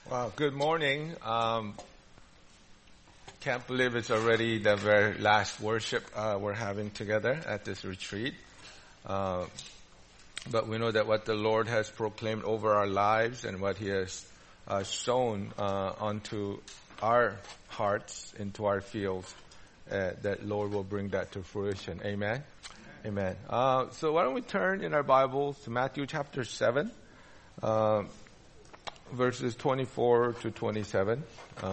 Wow, good morning. Can't believe it's already the very last worship we're having together at this retreat. But we know that what the Lord has proclaimed over our lives and what He has shown onto our hearts, into our fields, that Lord will bring that to fruition. Amen? Amen. So why don't we turn in our Bibles to Matthew chapter 7. Verses 24 to 27.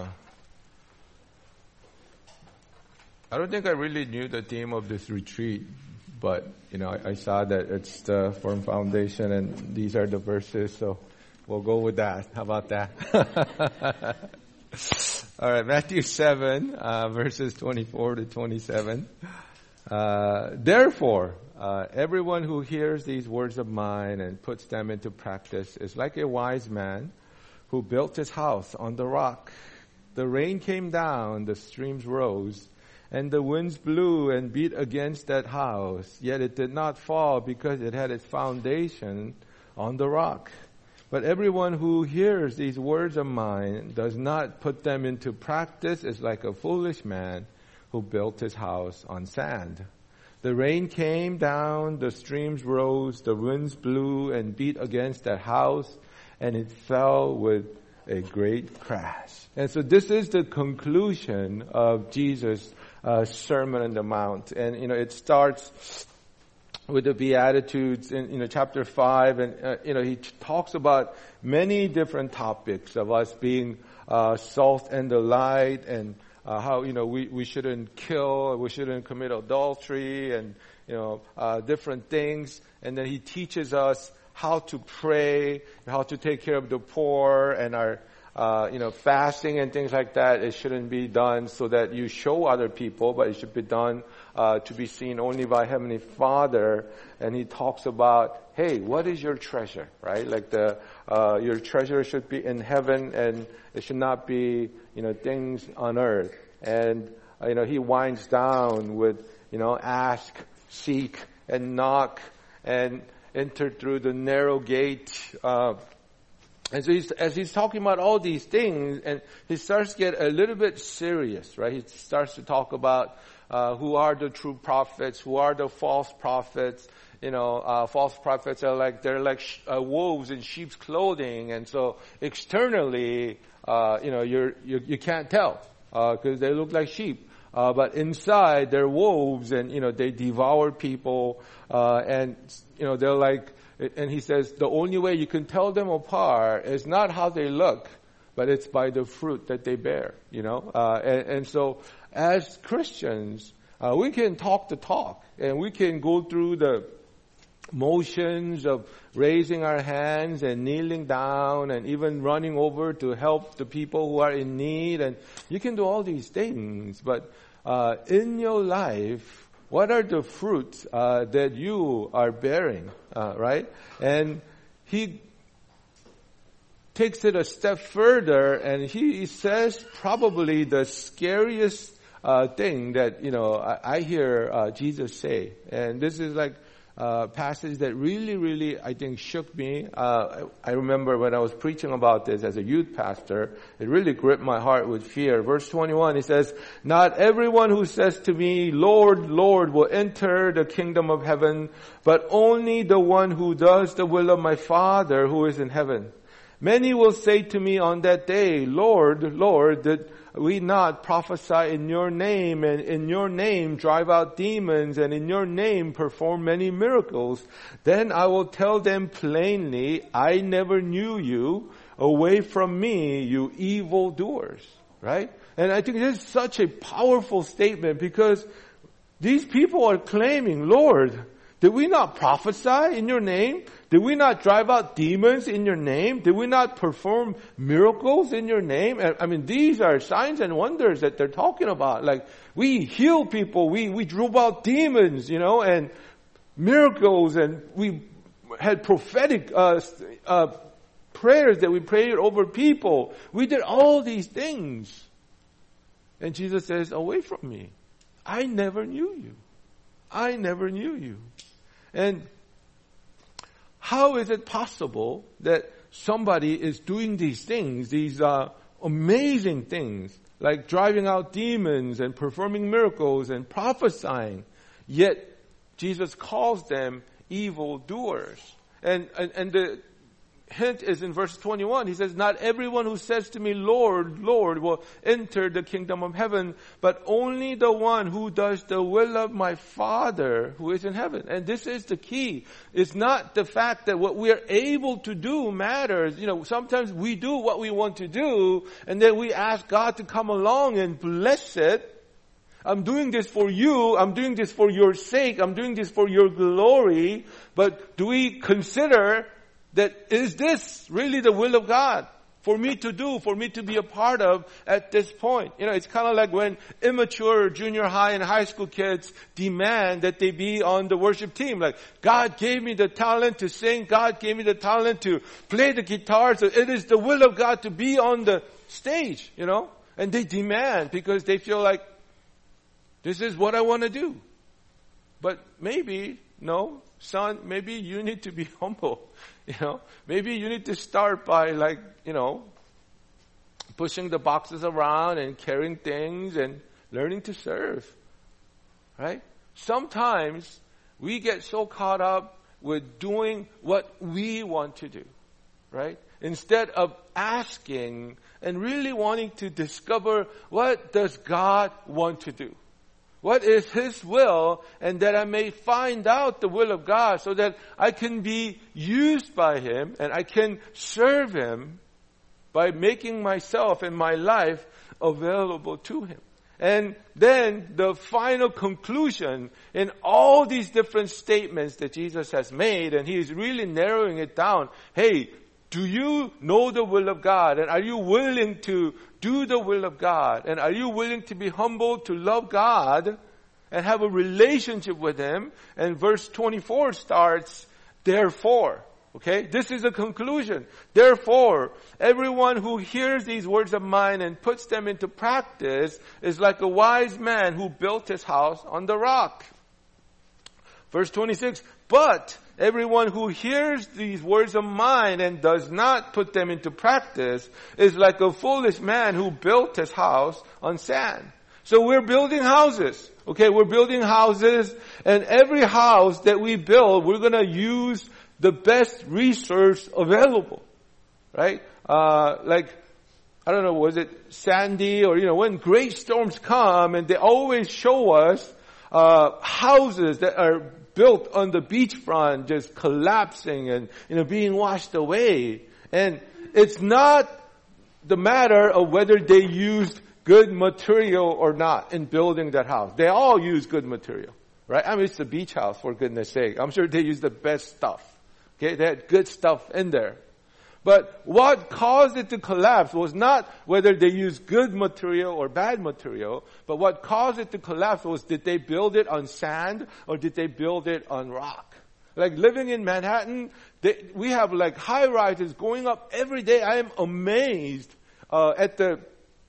I don't think I really knew the theme of this retreat, but I saw that it's the firm foundation and these are the verses, so we'll go with that. How about that? All right, Matthew 7, verses 24 to 27. Therefore, everyone who hears these words of mine and puts them into practice is like a wise man who built his house on the rock. The rain came down, the streams rose, and the winds blew and beat against that house. Yet it did not fall because it had its foundation on the rock. But everyone who hears these words of mine does not put them into practice is like a foolish man who built his house on sand. The rain came down, the streams rose, the winds blew and beat against that house, and it fell with a great crash. And so this is the conclusion of Jesus' Sermon on the Mount. And, it starts with the Beatitudes in, chapter 5. And, he talks about many different topics of us being salt and the light, and how, we shouldn't kill, we shouldn't commit adultery, and, different things. And then he teaches us how to pray, how to take care of the poor, and our, fasting and things like that. It shouldn't be done so that you show other people, but it should be done to be seen only by Heavenly Father. And he talks about, hey, what is your treasure, right? Like your treasure should be in heaven, and it should not be, things on earth. And, he winds down with, ask, seek, and knock, and enter through the narrow gate. And so as he's talking about all these things, and he starts to get a little bit serious, right? He starts to talk about who are the true prophets, who are the false prophets. False prophets are they're like wolves in sheep's clothing, and so externally, you can't tell because they look like sheep. But inside, they're wolves, and, they devour people, and, they're like, and he says, the only way you can tell them apart is not how they look, but it's by the fruit that they bear, and so as Christians, we can talk the talk, and we can go through the motions of raising our hands and kneeling down and even running over to help the people who are in need, and you can do all these things, but in your life, what are the fruits that you are bearing, right? And he takes it a step further, and he says probably the scariest thing that I hear Jesus say, and this is like passage that really, I think, shook me. I remember when I was preaching about this as a youth pastor, it really gripped my heart with fear. Verse 21, he says, "Not everyone who says to me, 'Lord, Lord,' will enter the kingdom of heaven, but only the one who does the will of my Father who is in heaven. Many will say to me on that day, 'Lord, Lord, did we not prophesy in your name, and in your name drive out demons, and in your name perform many miracles?' Then I will tell them plainly, 'I never knew you. Away from me, you evildoers.'" Right? And I think this is such a powerful statement, because these people are claiming, "Lord, did we not prophesy in your name? Did we not drive out demons in your name? Did we not perform miracles in your name?" I mean, these are signs and wonders that they're talking about. Like, we heal people, we drove out demons, and miracles, and we had prophetic prayers that we prayed over people. We did all these things. And Jesus says, "Away from me. I never knew you. I never knew you." And how is it possible that somebody is doing these things, these amazing things, like driving out demons and performing miracles and prophesying, yet Jesus calls them evildoers. And the hint is in verse 21. He says, not everyone who says to me, Lord, Lord, will enter the kingdom of heaven, but only the one who does the will of my Father who is in heaven. And this is the key. It's not the fact that what we are able to do matters. Sometimes we do what we want to do, and then we ask God to come along and bless it. I'm doing this for you. I'm doing this for your sake. I'm doing this for your glory. But do we consider that is this really the will of God for me to do, for me to be a part of at this point? It's kind of like when immature junior high and high school kids demand that they be on the worship team. Like, God gave me the talent to sing. God gave me the talent to play the guitar. So it is the will of God to be on the stage, And they demand because they feel like, this is what I want to do. But maybe, no, son, maybe you need to be humble. Maybe you need to start by pushing the boxes around and carrying things and learning to serve. Right? Sometimes we get so caught up with doing what we want to do. Right? Instead of asking and really wanting to discover what does God want to do. What is His will, and that I may find out the will of God so that I can be used by Him and I can serve Him by making myself and my life available to Him. And then the final conclusion in all these different statements that Jesus has made, and He is really narrowing it down. Hey, do you know the will of God? And are you willing to do the will of God? And are you willing to be humble, to love God, and have a relationship with Him? And verse 24 starts, therefore. Okay? This is a conclusion. Therefore, everyone who hears these words of mine and puts them into practice is like a wise man who built his house on the rock. Verse 26, but everyone who hears these words of mine and does not put them into practice is like a foolish man who built his house on sand. So we're building houses. Okay, we're building houses, and every house that we build, we're going to use the best resource available. Right? I don't know, was it Sandy or, when great storms come and they always show us houses that are built on the beachfront just collapsing and, being washed away. And it's not the matter of whether they used good material or not in building that house. They all use good material, right? I mean, it's a beach house, for goodness sake. I'm sure they use the best stuff. Okay, they had good stuff in there. But what caused it to collapse was not whether they used good material or bad material, but what caused it to collapse was, did they build it on sand or did they build it on rock? Like living in Manhattan, we have like high rises going up every day. I am amazed at the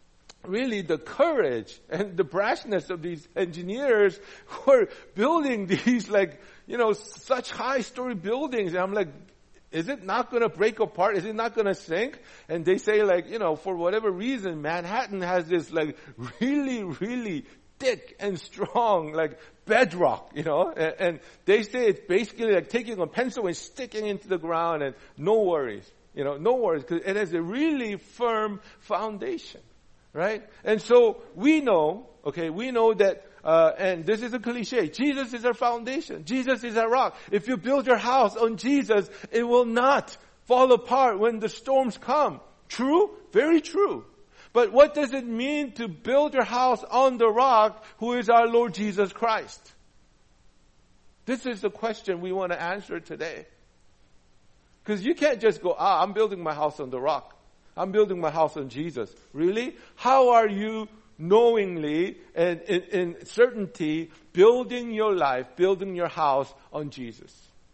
courage and the brashness of these engineers who are building these such high story buildings. And I'm like, is it not going to break apart? Is it not going to sink? And they say for whatever reason, Manhattan has this really, really thick and strong bedrock, and they say it's basically like taking a pencil and sticking into the ground and no worries, no worries, because it has a really firm foundation, right? And so we know that, and this is a cliche, Jesus is our foundation. Jesus is our rock. If you build your house on Jesus, it will not fall apart when the storms come. True? Very true. But what does it mean to build your house on the rock, who is our Lord Jesus Christ? This is the question we want to answer today. Because you can't just go, I'm building my house on the rock. I'm building my house on Jesus. Really? How are you knowingly and in certainty building your life, building your house on Jesus?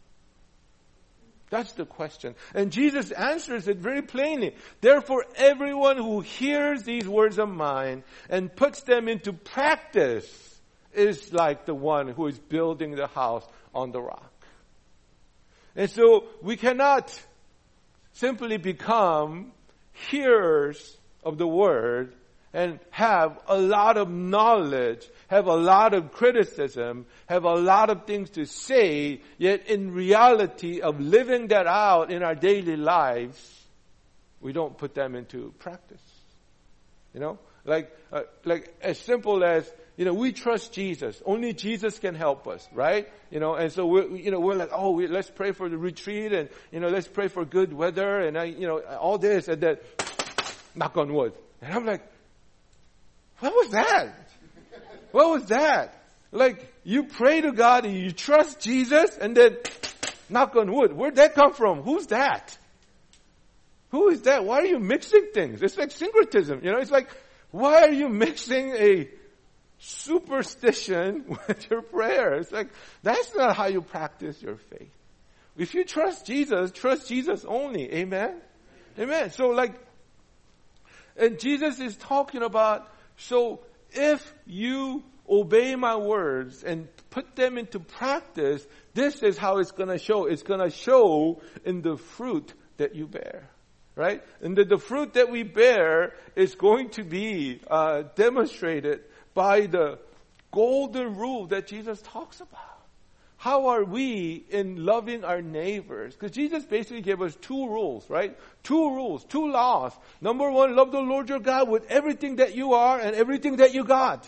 That's the question. And Jesus answers it very plainly. Therefore, everyone who hears these words of mine and puts them into practice is like the one who is building the house on the rock. And so we cannot simply become hearers of the word and have a lot of knowledge, have a lot of criticism, have a lot of things to say, yet in reality of living that out in our daily lives, we don't put them into practice. You know, like as simple as, we trust Jesus. Only Jesus can help us, right? And so we're like, let's pray for the retreat and, let's pray for good weather and, all this and that, knock on wood. And I'm like, what was that? What was that? Like, you pray to God and you trust Jesus and then, knock on wood. Where'd that come from? Who's that? Who is that? Why are you mixing things? It's like syncretism. It's like, why are you mixing a superstition with your prayer? It's like, that's not how you practice your faith. If you trust Jesus only. Amen? Amen. So and Jesus is talking about, so if you obey my words and put them into practice, this is how it's going to show. It's going to show in the fruit that you bear. Right? And the fruit that we bear is going to be demonstrated by the golden rule that Jesus talks about. How are we in loving our neighbors? Because Jesus basically gave us 2 rules, right? 2 rules, 2 laws. Number 1, love the Lord your God with everything that you are and everything that you got.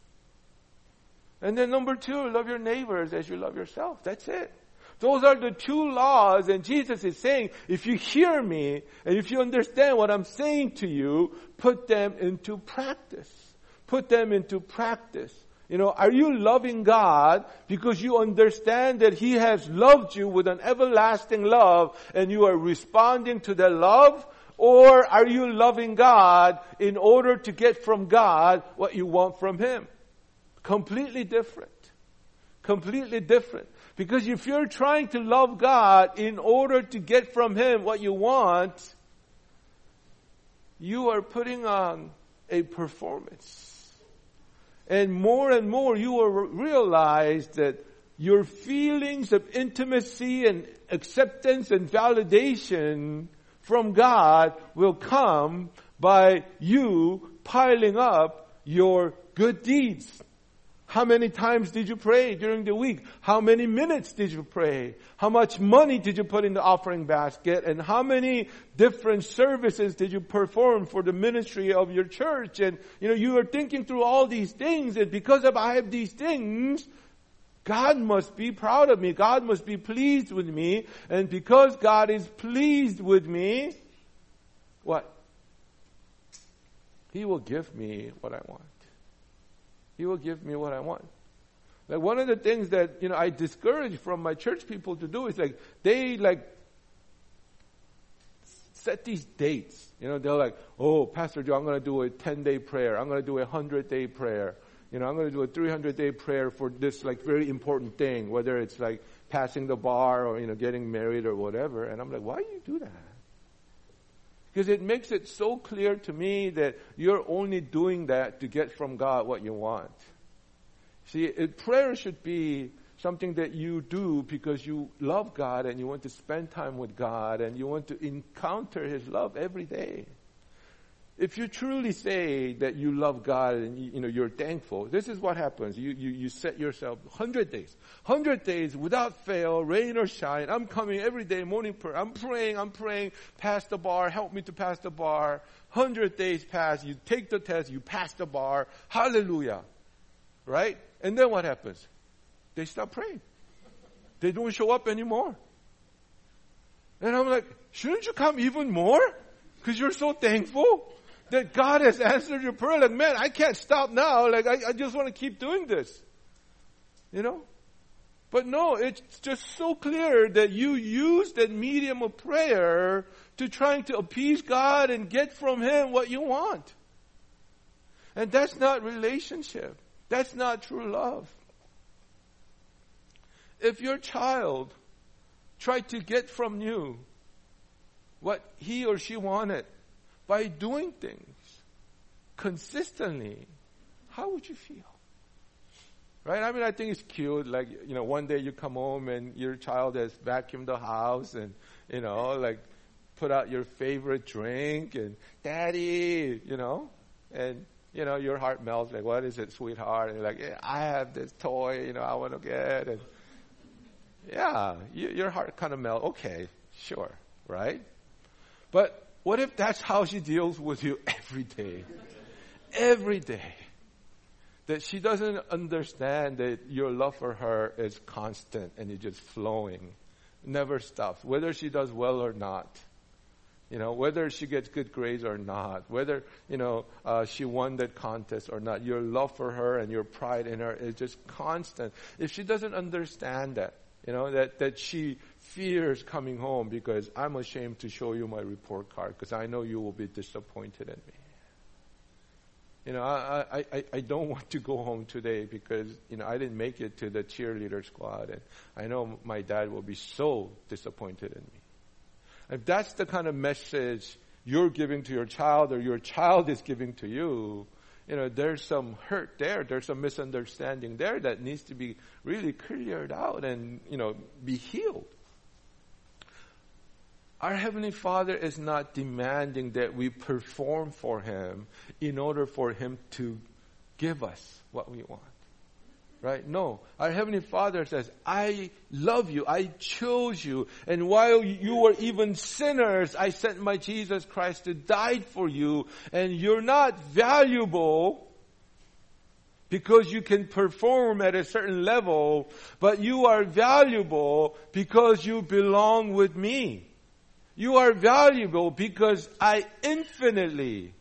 And then number 2, love your neighbors as you love yourself. That's it. Those are the 2 laws, and Jesus is saying, if you hear me, and if you understand what I'm saying to you, put them into practice. Put them into practice. Are you loving God because you understand that He has loved you with an everlasting love, and you are responding to that love? Or are you loving God in order to get from God what you want from Him? Completely different. Completely different. Because if you're trying to love God in order to get from Him what you want, you are putting on a performance. And more you will realize that your feelings of intimacy and acceptance and validation from God will come by you piling up your good deeds. How many times did you pray during the week? How many minutes did you pray? How much money did you put in the offering basket? And how many different services did you perform for the ministry of your church? And, you are thinking through all these things. And because I have these things, God must be proud of me. God must be pleased with me. And because God is pleased with me, what? He will give me what I want. He will give me what I want. Like one of the things that, I discourage from my church people to do is they set these dates. They're like, oh, Pastor Joe, I'm going to do a 10-day prayer. I'm going to do a 100-day prayer. I'm going to do a 300-day prayer for this very important thing, whether it's passing the bar or, getting married or whatever. And I'm like, why do you do that? Because it makes it so clear to me that you're only doing that to get from God what you want. See, prayer should be something that you do because you love God and you want to spend time with God and you want to encounter His love every day. If you truly say that you love God and you're thankful, this is what happens. You set yourself 100 days without fail, rain or shine. I'm coming every day, morning prayer. I'm praying, pass the bar, help me to pass the bar. 100 days pass, you take the test, you pass the bar. Hallelujah. Right? And then what happens? They stop praying. They don't show up anymore. And I'm like, shouldn't you come even more? Because you're so thankful that God has answered your prayer. Like, man, I can't stop now. I just want to keep doing this. But no, it's just so clear that you use that medium of prayer to trying to appease God and get from Him what you want. And that's not relationship. That's not true love. If your child tried to get from you what he or she wanted by doing things consistently, how would you feel? Right? I mean, I think it's cute. One day you come home and your child has vacuumed the house and, put out your favorite drink and, Daddy, and, your heart melts like, what is it, sweetheart? And you're like, yeah, I have this toy, I want to get. And yeah, your heart kind of melts. Okay, sure, right? But what if that's how she deals with you every day? Every day. That she doesn't understand that your love for her is constant and it's just flowing. Never stops. Whether she does well or not. Whether she gets good grades or not. Whether, she won that contest or not. Your love for her and your pride in her is just constant. If she doesn't understand that, that she fears coming home because I'm ashamed to show you my report card because I know you will be disappointed in me. I don't want to go home today because, I didn't make it to the cheerleader squad and I know my dad will be so disappointed in me. If that's the kind of message you're giving to your child or your child is giving to you, there's some hurt there. There's some misunderstanding there that needs to be really cleared out and, be healed. Our Heavenly Father is not demanding that we perform for Him in order for Him to give us what we want. Right? No. Our Heavenly Father says, I love you. I chose you. And while you were even sinners, I sent my Jesus Christ to die for you. And you're not valuable because you can perform at a certain level, but you are valuable because you belong with me. You are valuable because I infinitely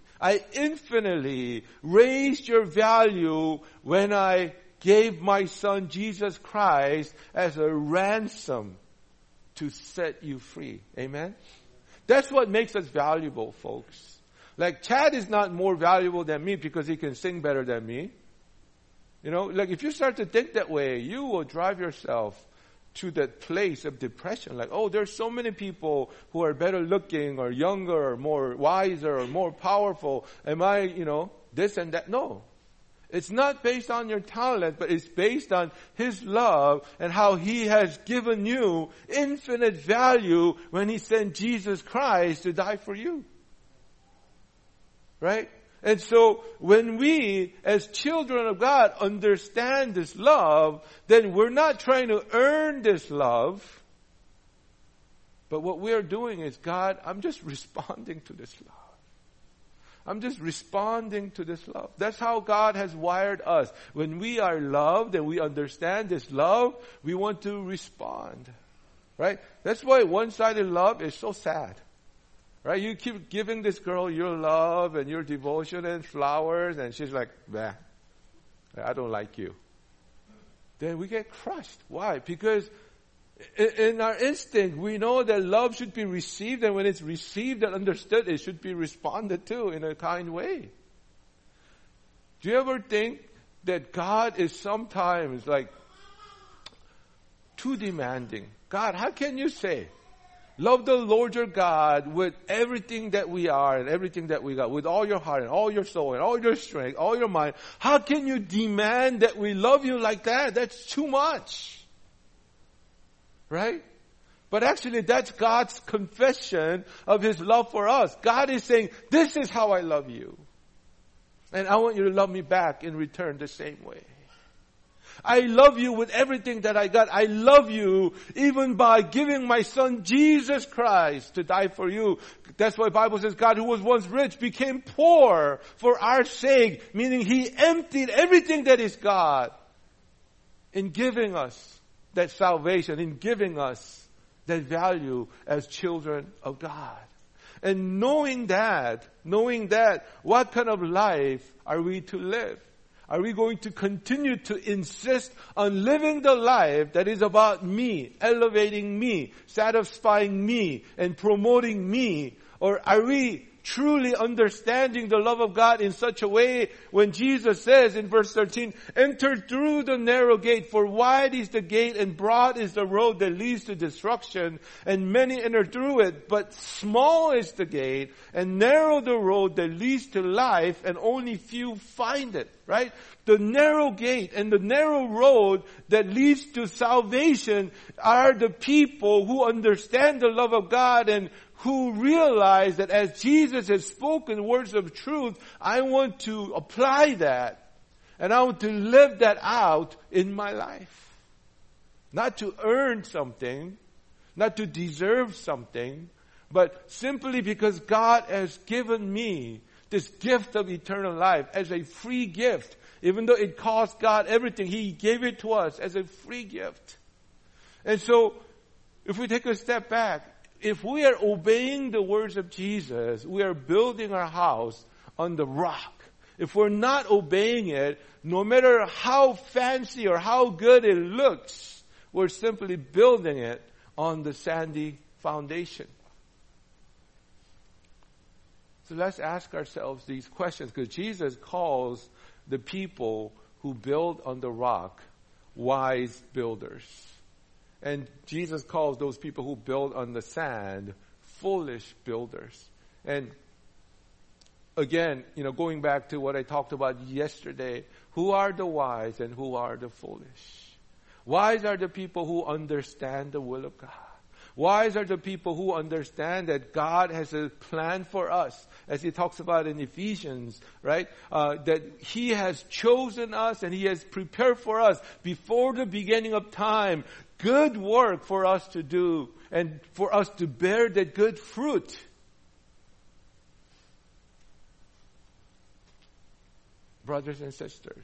raised your value when I gave my Son Jesus Christ as a ransom to set you free. Amen? That's what makes us valuable, folks. Like Chad is not more valuable than me because he can sing better than me. If you start to think that way, you will drive yourself to that place of depression. Like, there's so many people who are better looking or younger or more wiser or more powerful. Am I, this and that? No. It's not based on your talent, but it's based on His love and how He has given you infinite value when He sent Jesus Christ to die for you. Right? And so when we, as children of God, understand this love, then we're not trying to earn this love. But what we are doing is, God, I'm just responding to this love. I'm just responding to this love. That's how God has wired us. When we are loved and we understand this love, we want to respond. Right? That's why one-sided love is so sad. Right? You keep giving this girl your love and your devotion and flowers, and she's like, bah, I don't like you. Then we get crushed. Why? Because in our instinct, we know that love should be received, and when it's received and understood, it should be responded to in a kind way. Do you ever think that God is sometimes like too demanding? God, how can you say, love the Lord your God with everything that we are and everything that we got, with all your heart and all your soul and all your strength, all your mind? How can you demand that we love you like that? That's too much. Right? But actually, that's God's confession of His love for us. God is saying, this is how I love you. And I want you to love me back in return the same way. I love you with everything that I got. I love you even by giving my Son Jesus Christ to die for you. That's why the Bible says God, who was once rich, became poor for our sake. Meaning He emptied everything that is God in giving us that salvation, in giving us that value as children of God. And knowing that, what kind of life are we to live? Are we going to continue to insist on living the life that is about me, elevating me, satisfying me, and promoting me? Or are we truly understanding the love of God in such a way when Jesus says in verse 13, enter through the narrow gate, for wide is the gate and broad is the road that leads to destruction, and many enter through it, but small is the gate and narrow the road that leads to life, and only few find it. Right? The narrow gate and the narrow road that leads to salvation are the people who understand the love of God and who realize that as Jesus has spoken words of truth, I want to apply that. And I want to live that out in my life. Not to earn something, not to deserve something, but simply because God has given me this gift of eternal life as a free gift. Even though it cost God everything, He gave it to us as a free gift. And so, if we take a step back, if we are obeying the words of Jesus, we are building our house on the rock. If we're not obeying it, no matter how fancy or how good it looks, we're simply building it on the sandy foundation. So let's ask ourselves these questions, because Jesus calls the people who build on the rock wise builders. And Jesus calls those people who build on the sand foolish builders. And again, going back to what I talked about yesterday, who are the wise and who are the foolish? Wise are the people who understand the will of God. Wise are the people who understand that God has a plan for us, as He talks about in Ephesians, right? That He has chosen us and He has prepared for us before the beginning of time good work for us to do and for us to bear that good fruit. Brothers and sisters,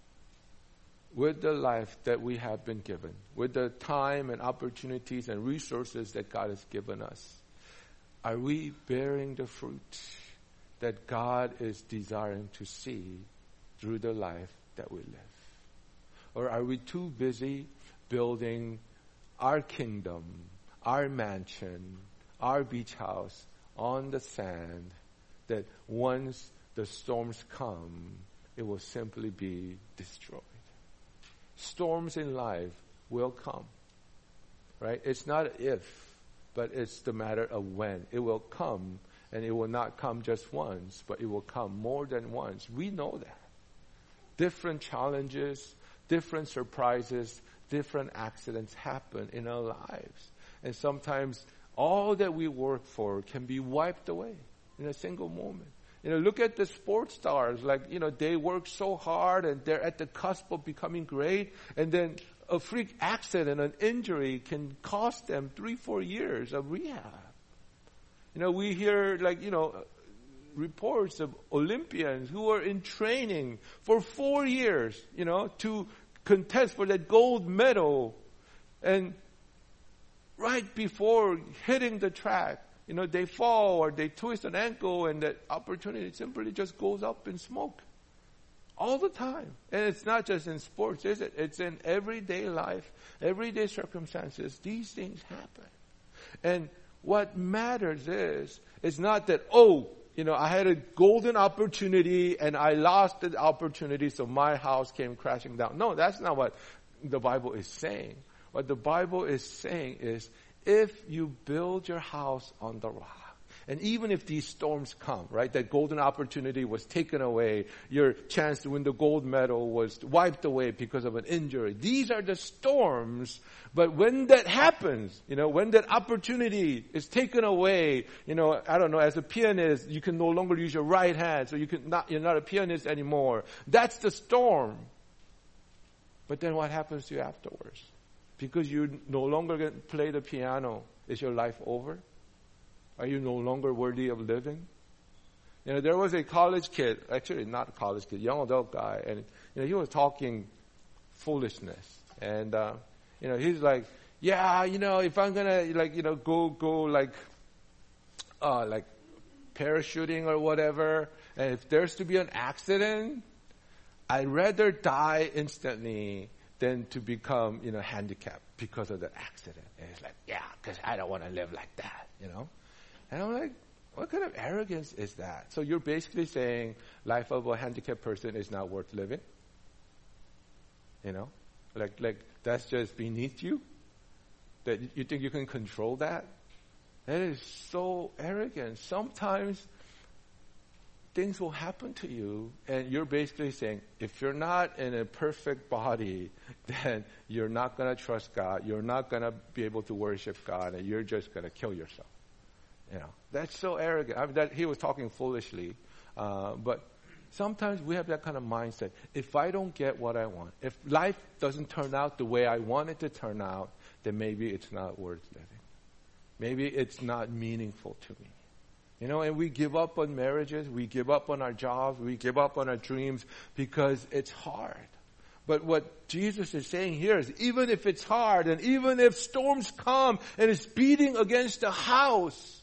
with the life that we have been given, with the time and opportunities and resources that God has given us, are we bearing the fruit that God is desiring to see through the life that we live? Or are we too busy building our kingdom, our mansion, our beach house on the sand, that once the storms come, it will simply be destroyed? Storms in life will come, right? It's not if, but it's the matter of when. It will come, and it will not come just once, but it will come more than once. We know that. Different challenges, different surprises, different accidents happen in our lives. And sometimes all that we work for can be wiped away in a single moment. Look at the sports stars. They work so hard and they're at the cusp of becoming great. And then a freak accident, an injury can cost them 3-4 years of rehab. We hear reports of Olympians who are in training for 4 years, to contest for that gold medal. And right before hitting the track, they fall or they twist an ankle, and that opportunity simply just goes up in smoke. All the time. And it's not just in sports, is it? It's in everyday life, everyday circumstances. These things happen. And what matters is not that, I had a golden opportunity and I lost the opportunity, so my house came crashing down. No, that's not what the Bible is saying. What the Bible is saying is, if you build your house on the rock, and even if these storms come, right, that golden opportunity was taken away, your chance to win the gold medal was wiped away because of an injury. These are the storms, but when that happens, when that opportunity is taken away, I don't know, as a pianist, you can no longer use your right hand, so you're not a pianist anymore. That's the storm. But then what happens to you afterwards? Because you no longer can play the piano, is your life over? Are you no longer worthy of living? There was a college kid, actually not a college kid, young adult guy, and he was talking foolishness. And he's like, if I'm gonna go parachuting or whatever, and if there's to be an accident, I'd rather die instantly than to become, handicapped because of the accident. And it's like, because I don't want to live like that, And I'm like, what kind of arrogance is that? So you're basically saying life of a handicapped person is not worth living? Like that's just beneath you? That you think you can control that? That is so arrogant. Sometimes things will happen to you, and you're basically saying, if you're not in a perfect body, then you're not going to trust God, you're not going to be able to worship God, and you're just going to kill yourself. That's so arrogant. I mean, that he was talking foolishly, but sometimes we have that kind of mindset. If I don't get what I want, if life doesn't turn out the way I want it to turn out, then maybe it's not worth living. Maybe it's not meaningful to me. And we give up on marriages, we give up on our jobs, we give up on our dreams because it's hard. But what Jesus is saying here is even if it's hard and even if storms come and it's beating against the house,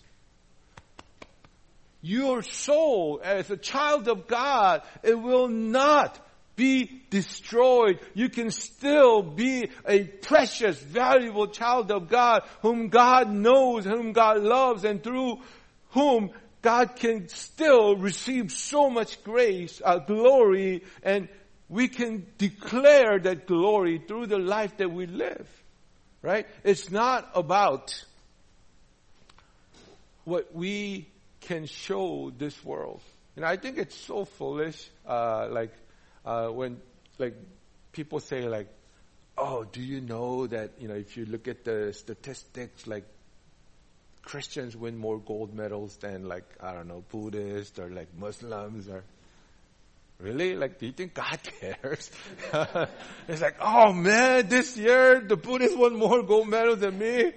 your soul as a child of God, it will not be destroyed. You can still be a precious, valuable child of God whom God knows, whom God loves, and through whom God can still receive so much grace, glory, and we can declare that glory through the life that we live. Right? It's not about what we can show this world. I think it's so foolish, when people say oh, do you know that, if you look at the statistics, Christians win more gold medals than Buddhists or Muslims or really? Do you think God cares? It's oh man, this year the Buddhists won more gold medals than me.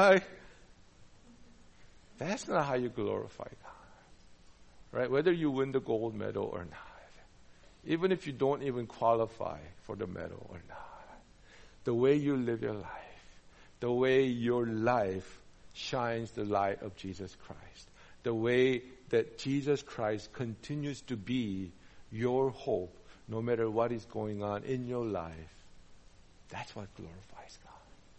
That's not how you glorify God. Right? Whether you win the gold medal or not. Even if you don't even qualify for the medal or not. The way you live your life. The way your life shines the light of Jesus Christ. The way that Jesus Christ continues to be your hope, no matter what is going on in your life. That's what glorifies God.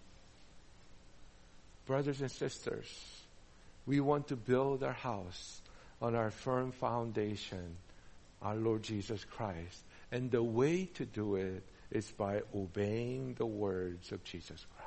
Brothers and sisters, we want to build our house on our firm foundation, our Lord Jesus Christ. And the way to do it is by obeying the words of Jesus Christ.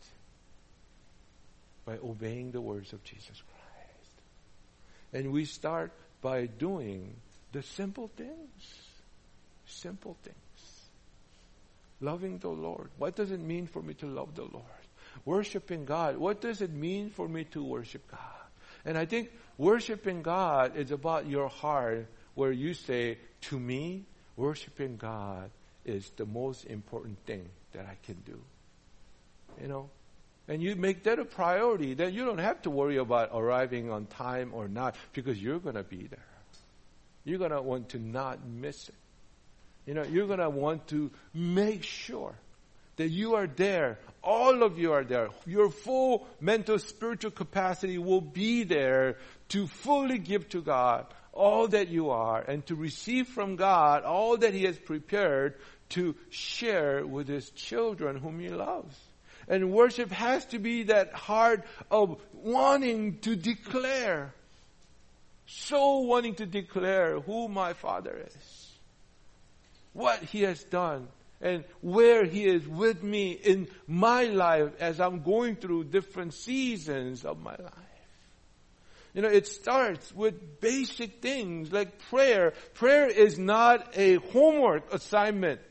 By obeying the words of Jesus Christ. And we start by doing the simple things. Simple things. Loving the Lord. What does it mean for me to love the Lord? Worshiping God. What does it mean for me to worship God? And I think worshiping God is about your heart, where you say, to me, worshiping God is the most important thing that I can do. And you make that a priority, then you don't have to worry about arriving on time or not, because you're going to be there. You're going to want to not miss it. You're going to want to make sure that you are there. All of you are there. Your full mental, spiritual capacity will be there to fully give to God all that you are and to receive from God all that He has prepared to share with His children whom He loves. And worship has to be that heart of wanting to declare, so wanting to declare who my Father is, what He has done, and where He is with me in my life as I'm going through different seasons of my life. It starts with basic things like prayer. Prayer is not a homework assignment,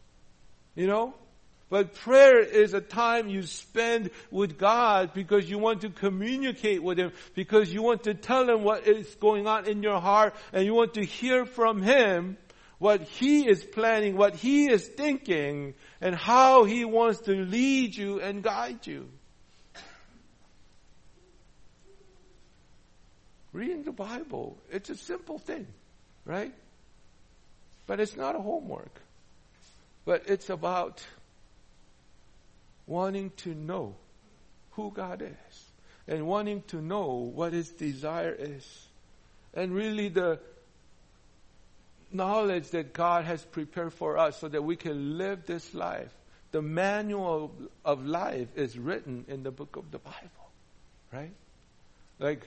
but prayer is a time you spend with God because you want to communicate with Him, because you want to tell Him what is going on in your heart, and you want to hear from Him what He is planning, what He is thinking, and how He wants to lead you and guide you. Reading the Bible, it's a simple thing, right? But it's not a homework. But it's about wanting to know who God is and wanting to know what His desire is. And really the knowledge that God has prepared for us so that we can live this life. The manual of life is written in the book of the Bible, right? Like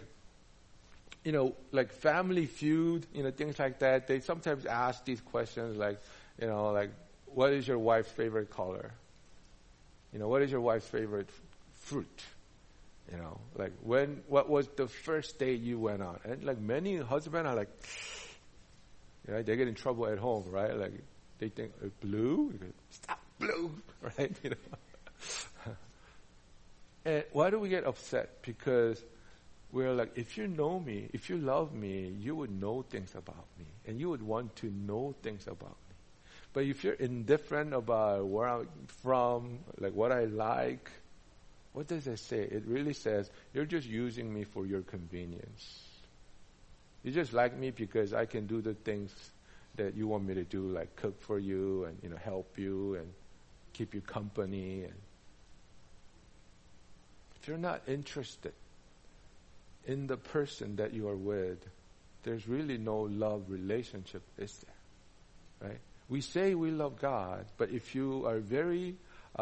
Family Feud, things like that. They sometimes ask these questions like, what is your wife's favorite color? What is your wife's favorite fruit? What was the first date you went on? And many husbands are they get in trouble at home, right? They think, blue? Stop, blue, right? And why do we get upset? Because we're like, if you know me, if you love me, you would know things about me. And you would want to know things about me. But if you're indifferent about where I'm from, like what I like, what does it say? It really says, you're just using me for your convenience. You just like me because I can do the things that you want me to do, like cook for you and, help you and keep you company. And if you're not interested in the person that you are with, there's really no love relationship, is there? Right? We say we love God, but if you are very,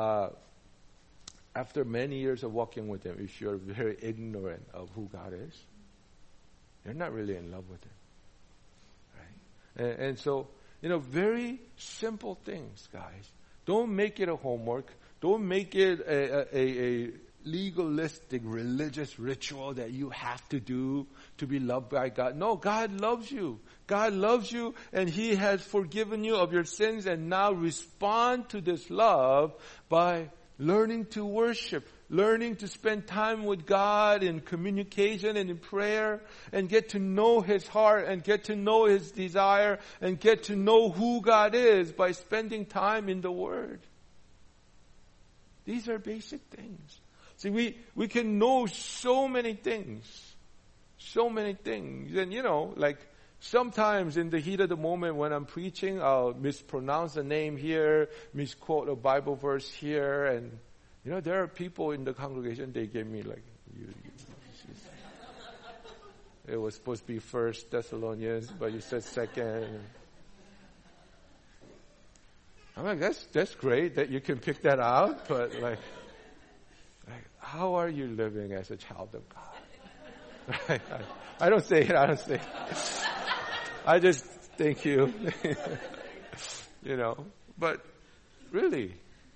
after many years of walking with Him, if you're very ignorant of who God is, you're not really in love with Him. Right? And so, very simple things, guys. Don't make it a homework. Don't make it a legalistic religious ritual that you have to do to be loved by God. No, God loves you. God loves you, and He has forgiven you of your sins, and now respond to this love by learning to worship, learning to spend time with God in communication and in prayer, and get to know His heart and get to know His desire and get to know who God is by spending time in the Word. These are basic things. See, we can know so many things. So many things. And like sometimes in the heat of the moment when I'm preaching, I'll mispronounce a name here, misquote a Bible verse here, and there are people in the congregation, they gave me like, it was supposed to be 1 Thessalonians, but you said 2nd. I'm like, that's great that you can pick that out, but like how are you living as a child of God? Right? I don't say it. I just thank you. But really,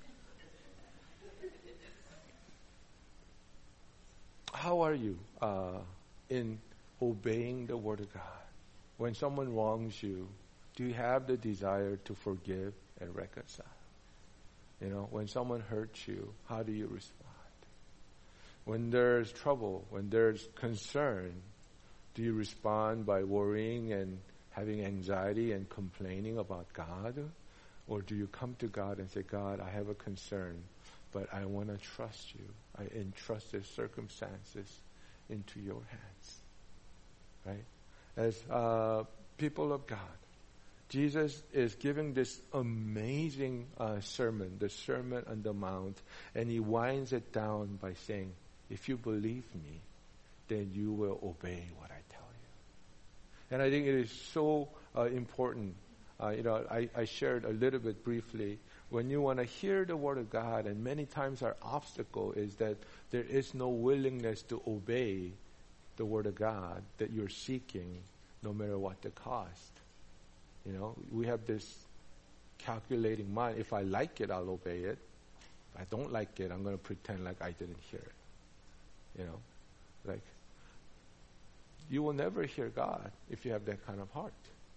how are you in obeying the Word of God? When someone wrongs you, do you have the desire to forgive and reconcile? When someone hurts you, how do you respond? When there's trouble, when there's concern, do you respond by worrying and having anxiety and complaining about God? Or do you come to God and say, God, I have a concern, but I want to trust you. I entrust the circumstances into your hands. Right? As people of God, Jesus is giving this amazing sermon, the Sermon on the Mount, and He winds it down by saying, if you believe me, then you will obey what I tell you. And I think it is so important. I shared a little bit briefly. When you want to hear the Word of God, and many times our obstacle is that there is no willingness to obey the Word of God that you're seeking, no matter what the cost. We have this calculating mind. If I like it, I'll obey it. If I don't like it, I'm going to pretend like I didn't hear it. Like you will never hear God if you have that kind of heart.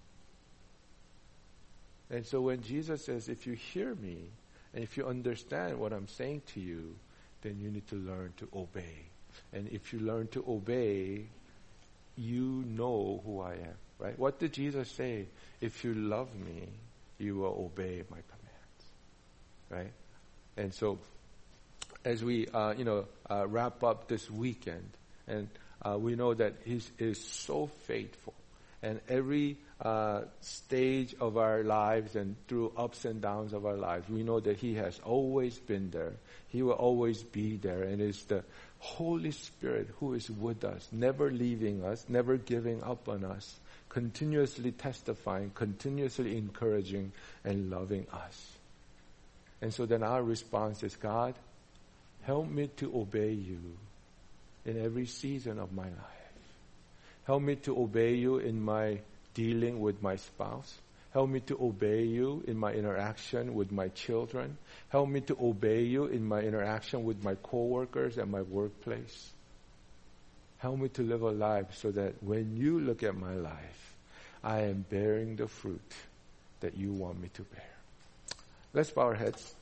And so when Jesus says, if you hear me, and if you understand what I'm saying to you, then you need to learn to obey. And if you learn to obey, you know who I am. Right? What did Jesus say? If you love me, you will obey my commands. Right? And so, as we wrap up this weekend, and we know that He is so faithful, and every stage of our lives and through ups and downs of our lives, we know that He has always been there. He will always be there, and it's the Holy Spirit who is with us, never leaving us, never giving up on us, continuously testifying, continuously encouraging and loving us. And so then our response is, God, help me to obey you in every season of my life. Help me to obey you in my dealing with my spouse. Help me to obey you in my interaction with my children. Help me to obey you in my interaction with my coworkers and my workplace. Help me to live a life so that when you look at my life, I am bearing the fruit that you want me to bear. Let's bow our heads.